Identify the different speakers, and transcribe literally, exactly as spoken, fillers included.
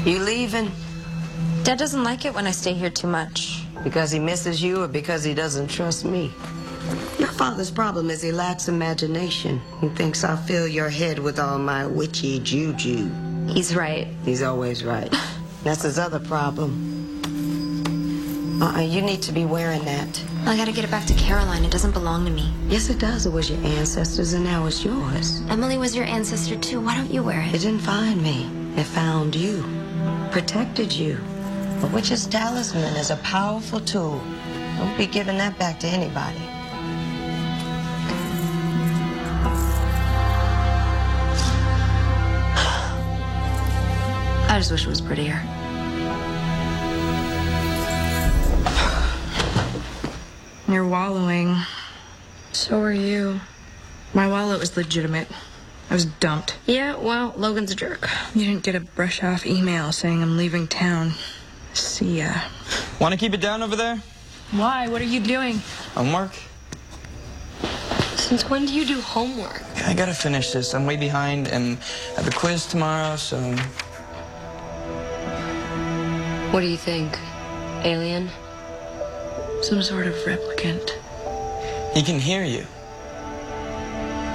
Speaker 1: You leaving?
Speaker 2: Dad doesn't like it when I stay here too much.
Speaker 1: Because he misses you or because he doesn't trust me? Your father's problem is he lacks imagination. He thinks I'll fill your head with all my witchy juju.
Speaker 2: He's right.
Speaker 1: He's always right. That's his other problem. Uh-uh, you need to be wearing that.
Speaker 2: I gotta get it back to Caroline. It doesn't belong to me.
Speaker 1: Yes, it does. It was your ancestors, and now it's yours.
Speaker 2: Emily was your ancestor, too. Why don't you wear
Speaker 1: It
Speaker 2: it?
Speaker 1: didn't find me. It found you. Protected you. A witch's talisman is a powerful tool. Don't be giving that back to anybody.
Speaker 2: I just wish it was prettier.
Speaker 3: You're wallowing. So are you. My wallet was legitimate. I was dumped.
Speaker 2: Yeah, well, Logan's a jerk.
Speaker 3: You didn't get a brush-off email saying I'm leaving town. See ya.
Speaker 4: Want to keep it down over there?
Speaker 3: Why? What are you doing?
Speaker 4: Homework?
Speaker 2: Since when do you do homework?
Speaker 4: I gotta finish this. I'm way behind, and I have a quiz tomorrow, so...
Speaker 2: What do you think? Alien?
Speaker 3: Some sort of replicant.
Speaker 4: He can hear you.